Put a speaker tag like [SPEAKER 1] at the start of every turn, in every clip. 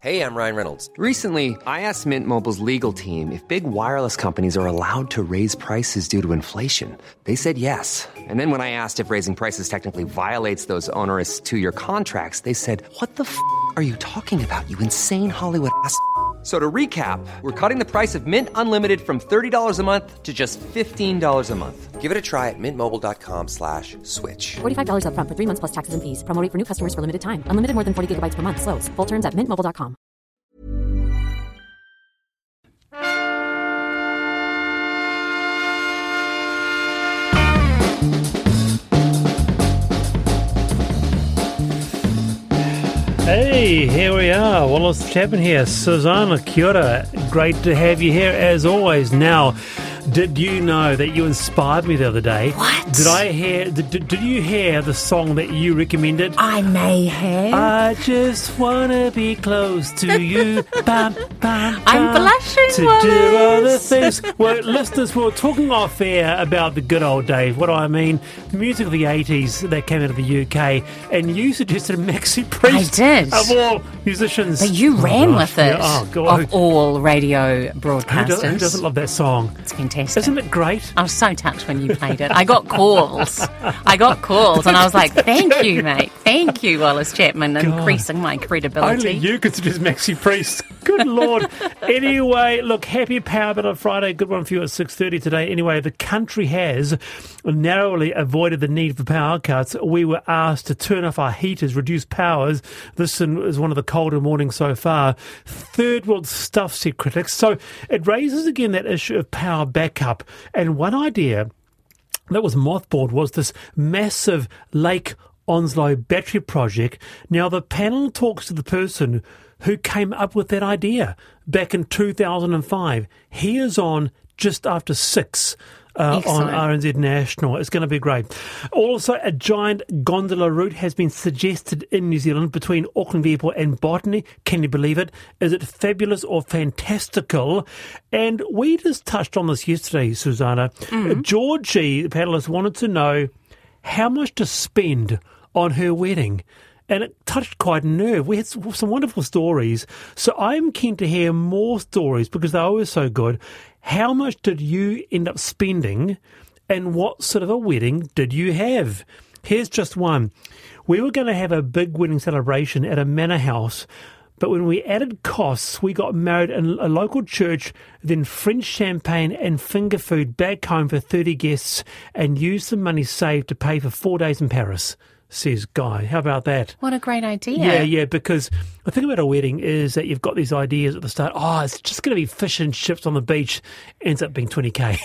[SPEAKER 1] Hey, I'm Ryan Reynolds.
[SPEAKER 2] Recently, I asked Mint Mobile's legal team if big wireless companies are allowed to raise prices due to inflation. They said yes. And then when I asked if raising prices technically violates those onerous 2-year contracts, they said, "What the f*** are you talking about, you insane Hollywood ass?" So to recap, we're cutting the price of Mint Unlimited from $30 a month to just $15 a month.
[SPEAKER 1] Give it a try at mintmobile.com/switch.
[SPEAKER 3] $45 up front for 3 months plus taxes and fees. Promo rate for new customers for limited time. Unlimited more than 40 gigabytes per month. Slows full terms at mintmobile.com.
[SPEAKER 4] Hey, here we are. Wallace Chapman here. Susanna, kia ora. Great to have you here as always. Now, did you know that you inspired me the other day?
[SPEAKER 5] What?
[SPEAKER 4] Did you hear the song that you recommended?
[SPEAKER 5] I may have.
[SPEAKER 4] I just wanna be close to you. Bam, bam, bam,
[SPEAKER 5] I'm blushing,
[SPEAKER 4] to
[SPEAKER 5] Wallace.
[SPEAKER 4] do all the things. Well, listeners, we were talking off air about the good old days. What do I mean? The music of the 80s that came out of the UK, and you suggested Maxi Priest.
[SPEAKER 5] I did.
[SPEAKER 4] Of all musicians.
[SPEAKER 5] But you ran with it.
[SPEAKER 4] Yeah, oh, God.
[SPEAKER 5] Of all radio
[SPEAKER 4] Who
[SPEAKER 5] broadcasters.
[SPEAKER 4] doesn't love that song?
[SPEAKER 5] It's fantastic.
[SPEAKER 4] Isn't it great?
[SPEAKER 5] I was so touched when you played it. I got calls, and I was like, thank you, mate. Thank you, Wallace Chapman, increasing my credibility.
[SPEAKER 4] Only you could suggest Maxi Priest. Good Lord. Anyway, look, happy Power Bit on Friday. Good one for you at 6:30 today. Anyway, the country has narrowly avoided the need for power cuts. We were asked to turn off our heaters, reduce powers. This is one of the colder mornings so far. Third world stuff, said critics. So it raises again that issue of power backup. And one idea that was mothballed was this massive Lake Onslow battery project. Now, the panel talks to the person who came up with that idea back in 2005. He is on just after 6 on RNZ National. It's going to be great. Also, a giant gondola route has been suggested in New Zealand between Auckland Airport and Botany. Can you believe it? Is it fabulous or fantastical? And we just touched on this yesterday, Susanna. Georgie, the panellist, wanted to know how much to spend on her wedding. And it touched quite a nerve. We had some wonderful stories. So I'm keen to hear more stories because they're always so good. How much did you end up spending and what sort of a wedding did you have? Here's just one. We were going to have a big wedding celebration at a manor house, but when we added costs, we got married in a local church, then French champagne and finger food back home for 30 guests and used the money saved to pay for 4 days in Paris. Says Guy. How about that?
[SPEAKER 5] What a great idea.
[SPEAKER 4] Yeah, because the thing about a wedding is that you've got these ideas at the start. Oh, it's just going to be fish and chips on the beach. Ends up being 20k.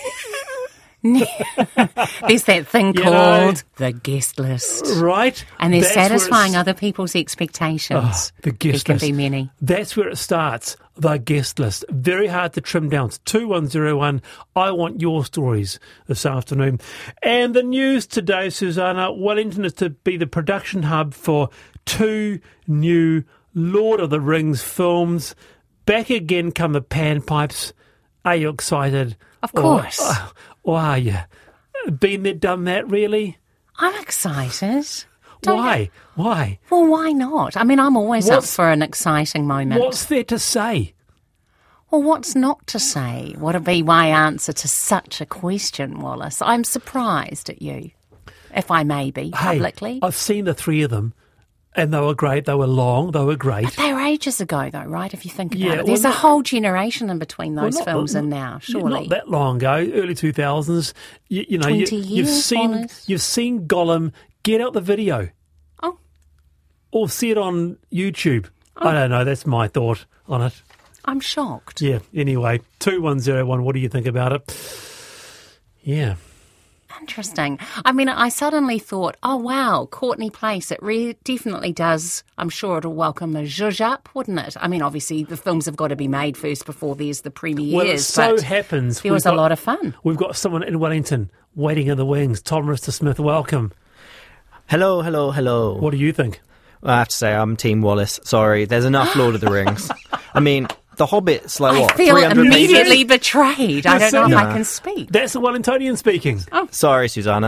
[SPEAKER 5] There's that thing called the guest list.
[SPEAKER 4] Right.
[SPEAKER 5] And they're satisfying other people's expectations.
[SPEAKER 4] The guest
[SPEAKER 5] there
[SPEAKER 4] list.
[SPEAKER 5] can be many.
[SPEAKER 4] That's where it starts. The guest list. Very hard to trim down. It's 2101. I want your stories this afternoon. And the news today, Susanna, Wellington is to be the production hub for 2 new Lord of the Rings films. Back again come the panpipes. Are you excited?
[SPEAKER 5] Of course.
[SPEAKER 4] Or are you? Been there, done that, really?
[SPEAKER 5] I'm excited.
[SPEAKER 4] Why?
[SPEAKER 5] Well, why not? I mean, I'm always up for an exciting moment.
[SPEAKER 4] What's there to say?
[SPEAKER 5] Well, what's not to say? What'd be my answer to such a question, Wallace? I'm surprised at you, if I may be, publicly.
[SPEAKER 4] I've seen the 3 of them, and they were great. They were long. They were great.
[SPEAKER 5] But they were ages ago, though, right? If you think about it, there's a whole generation in between those films and now. Surely
[SPEAKER 4] not that long ago, early 2000s. You know,
[SPEAKER 5] 20 years,
[SPEAKER 4] you've seen Gollum. Get out the video.
[SPEAKER 5] Oh,
[SPEAKER 4] or see it on YouTube. I don't know. That's my thought on it.
[SPEAKER 5] I'm shocked.
[SPEAKER 4] Yeah. Anyway, 2101. What do you think about it? Yeah.
[SPEAKER 5] Interesting. I mean, I suddenly thought, oh, wow, Courtney Place, it definitely does. I'm sure it'll welcome a zhuzh up, wouldn't it? I mean, obviously, the films have got to be made first before there's the premieres.
[SPEAKER 4] Well, it so happens.
[SPEAKER 5] There was a lot of fun.
[SPEAKER 4] We've got someone in Wellington waiting in the wings. Tom Rister Smith, welcome.
[SPEAKER 6] Hello, hello, hello.
[SPEAKER 4] What do you think?
[SPEAKER 6] Well, I have to say, I'm Team Wallace. Sorry, there's enough Lord of the Rings. I mean, The Hobbit's like, what, 300
[SPEAKER 5] I feel immediately
[SPEAKER 6] pages?
[SPEAKER 5] betrayed. I don't know if I can speak.
[SPEAKER 4] That's a Wellingtonian speaking.
[SPEAKER 6] Oh. Sorry, Susanna.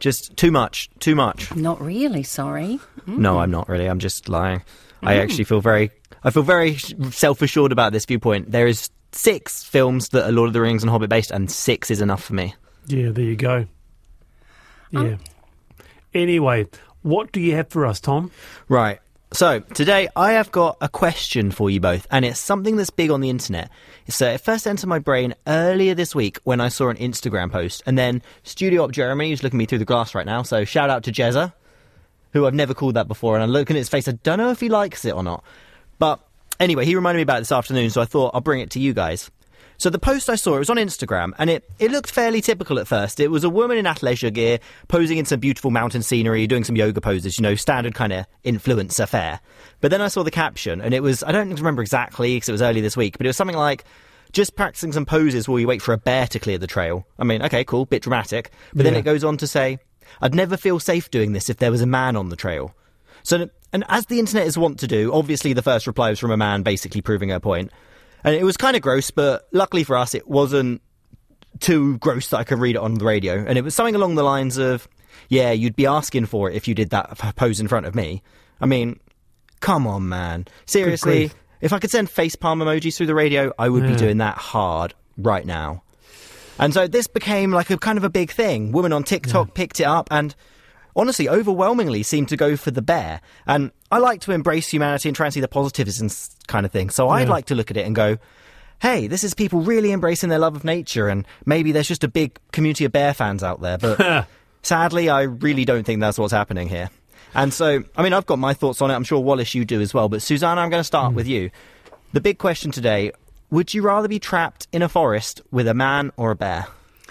[SPEAKER 6] Just too much.
[SPEAKER 5] Not really, sorry.
[SPEAKER 6] No, I'm not really. I'm just lying. I actually feel very self-assured about this viewpoint. There is 6 films that are Lord of the Rings and Hobbit based, and 6 is enough for me.
[SPEAKER 4] Yeah, there you go. Yeah. Anyway, what do you have for us, Tom?
[SPEAKER 6] Right. So, today I have got a question for you both, and it's something that's big on the internet. So, it first entered my brain earlier this week when I saw an Instagram post, and then Studio Op Jeremy, who's looking at me through the glass right now, so shout out to Jezza, who I've never called that before, and I'm looking at his face, I don't know if he likes it or not. But anyway, he reminded me about it this afternoon, so I thought I'll bring it to you guys. So the post I saw, it was on Instagram, and it looked fairly typical at first. It was a woman in athleisure gear, posing in some beautiful mountain scenery, doing some yoga poses, standard kind of influencer fare. But then I saw the caption, and it was, I don't remember exactly, because it was early this week, but it was something like, just practicing some poses while you wait for a bear to clear the trail. I mean, okay, cool, bit dramatic. But then it goes on to say, I'd never feel safe doing this if there was a man on the trail. So, and as the internet is wont to do, obviously the first reply was from a man basically proving her point. And it was kind of gross, but luckily for us, it wasn't too gross that I could read it on the radio. And it was something along the lines of, yeah, you'd be asking for it if you did that pose in front of me. I mean, come on, man. Seriously, if I could send facepalm emojis through the radio, I would be doing that hard right now. And so this became like a kind of a big thing. Women on TikTok picked it up and honestly, overwhelmingly seemed to go for the bear. And I like to embrace humanity and try and see the positives and kind of thing. So I'd like to look at it and go, hey, this is people really embracing their love of nature, and maybe there's just a big community of bear fans out there. But sadly, I really don't think that's what's happening here. And so, I mean, I've got my thoughts on it. I'm sure, Wallace, you do as well. But Susanna, I'm going to start with you. The big question today, would you rather be trapped in a forest with a man or a bear?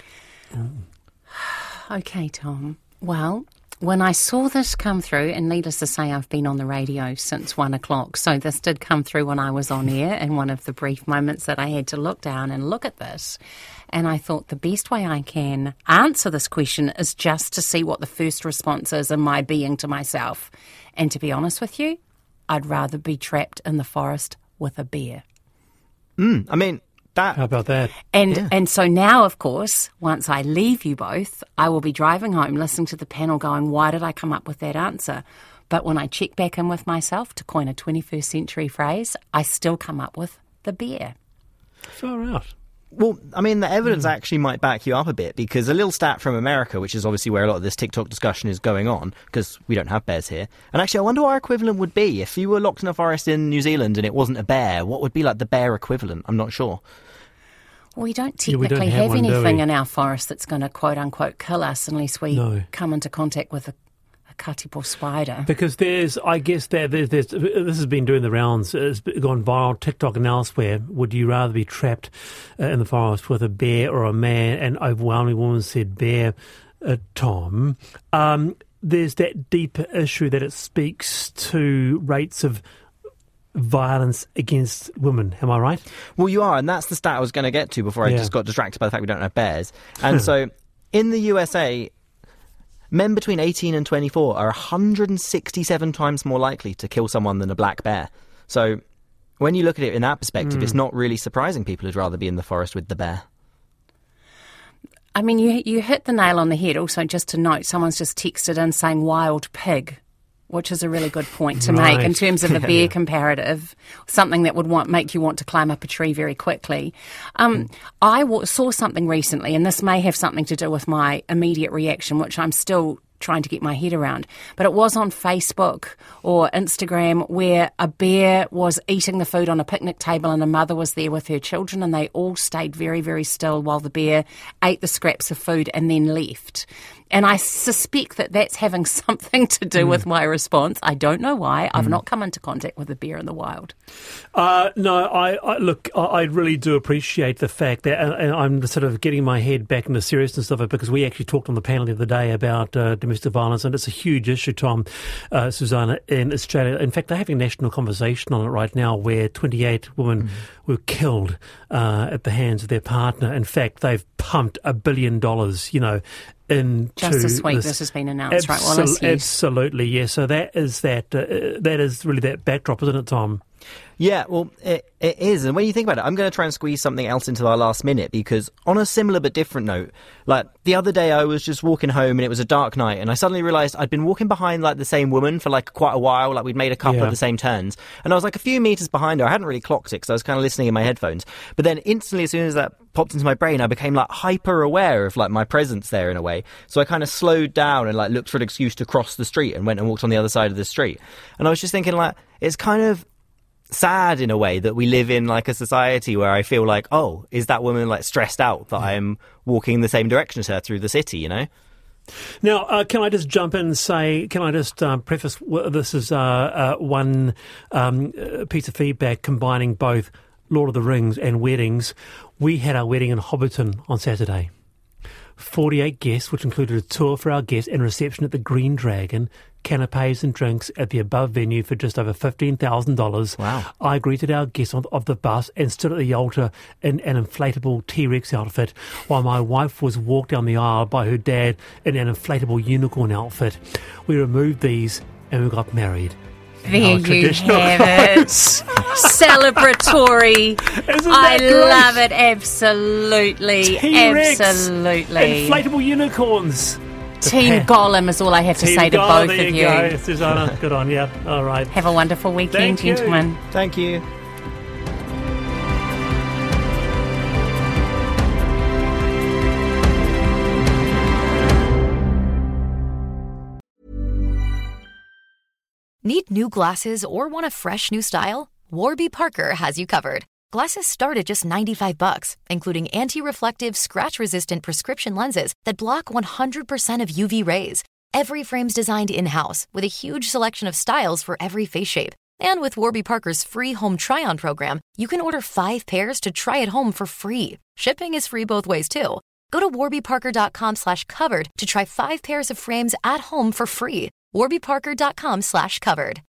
[SPEAKER 5] Okay, Tom. Well, when I saw this come through, and needless to say, I've been on the radio since 1 o'clock, so this did come through when I was on air in one of the brief moments that I had to look down and look at this. And I thought the best way I can answer this question is just to see what the first response is in my being to myself. And to be honest with you, I'd rather be trapped in the forest with a bear.
[SPEAKER 6] I mean, that...
[SPEAKER 4] How about that?
[SPEAKER 5] And so now, of course, once I leave you both, I will be driving home listening to the panel going, why did I come up with that answer? But when I check back in with myself, to coin a 21st century phrase, I still come up with the bear.
[SPEAKER 4] Far out.
[SPEAKER 6] Well, I mean, the evidence actually might back you up a bit, because a little stat from America, which is obviously where a lot of this TikTok discussion is going on, because we don't have bears here. And actually, I wonder what our equivalent would be. If you were locked in a forest in New Zealand and it wasn't a bear, what would be like the bear equivalent? I'm not sure.
[SPEAKER 5] We don't technically have anything in our forest that's going to quote-unquote kill us unless we come into contact with a katipo spider.
[SPEAKER 4] Because there's this has been doing the rounds, it's gone viral, TikTok and elsewhere. Would you rather be trapped in the forest with a bear or a man? And overwhelming women said bear, Tom. There's that deeper issue that it speaks to rates of violence against women. Am I right?
[SPEAKER 6] Well, you are, and that's the stat I was going to get to before I just got distracted by the fact we don't have bears. And so, in the USA, men between 18 and 24 are 167 times more likely to kill someone than a black bear. So, when you look at it in that perspective, it's not really surprising people would rather be in the forest with the bear.
[SPEAKER 5] I mean, you hit the nail on the head. Also, just to note, someone's just texted in saying wild pig, which is a really good point to make in terms of a bear comparative, something that would make you want to climb up a tree very quickly. I saw something recently, and this may have something to do with my immediate reaction, which I'm still trying to get my head around. But it was on Facebook or Instagram where a bear was eating the food on a picnic table and a mother was there with her children, and they all stayed very, very still while the bear ate the scraps of food and then left. And I suspect that that's having something to do with my response. I don't know why. I've not come into contact with a bear in the wild.
[SPEAKER 4] No, I really do appreciate the fact that, and I'm sort of getting my head back in the seriousness of it, because we actually talked on the panel the other day about domestic violence, and it's a huge issue, Tom, Susanna, in Australia. In fact, they're having a national conversation on it right now where 28 women were killed at the hands of their partner. In fact, they've pumped $1 billion, into
[SPEAKER 5] just this week this has been announced, right, Wallace? Yes.
[SPEAKER 4] Absolutely, yes. So that is really that backdrop, isn't it, Tom?
[SPEAKER 6] Yeah, well, it is. And when you think about it, I'm going to try and squeeze something else into our last minute, because on a similar but different note, like the other day I was just walking home and it was a dark night, and I suddenly realised I'd been walking behind like the same woman for like quite a while. Like we'd made a couple of the same turns, and I was like a few metres behind her. I hadn't really clocked it because I was kind of listening in my headphones. But then instantly, as soon as that popped into my brain, I became like hyper aware of like my presence there in a way. So I kind of slowed down and like looked for an excuse to cross the street and went and walked on the other side of the street. And I was just thinking, like, it's kind of sad in a way that we live in like a society where I feel like, oh, is that woman like stressed out that I'm walking in the same direction as her through the city, you know?
[SPEAKER 4] Now, can I just jump in and say, can I just preface, this is one piece of feedback combining both Lord of the Rings and weddings. We had our wedding in Hobbiton on Saturday. 48 guests, which included a tour for our guests and reception at the Green Dragon, canapes and drinks at the above venue for just over $15,000.
[SPEAKER 6] Wow. I
[SPEAKER 4] greeted our guests of the bus and stood at the altar in an inflatable T-Rex outfit, while my wife was walked down the aisle by her dad in an inflatable unicorn outfit. We removed these and we got married.
[SPEAKER 5] There you have it. Celebratory. I love it. Absolutely.
[SPEAKER 4] T-Rex,
[SPEAKER 5] absolutely.
[SPEAKER 4] Inflatable unicorns.
[SPEAKER 5] Team Gollum is all I have to say to both of you.
[SPEAKER 4] There you go, Susanna. Good on you. All right.
[SPEAKER 5] Have a wonderful weekend, gentlemen.
[SPEAKER 6] Thank you.
[SPEAKER 7] Need new glasses or want a fresh new style? Warby Parker has you covered. Glasses start at just $95, including anti-reflective, scratch-resistant prescription lenses that block 100% of UV rays. Every frame's designed in-house with a huge selection of styles for every face shape. And with Warby Parker's free home try-on program, you can order 5 pairs to try at home for free. Shipping is free both ways, too. Go to warbyparker.com/covered to try 5 pairs of frames at home for free. warbyparker.com/covered.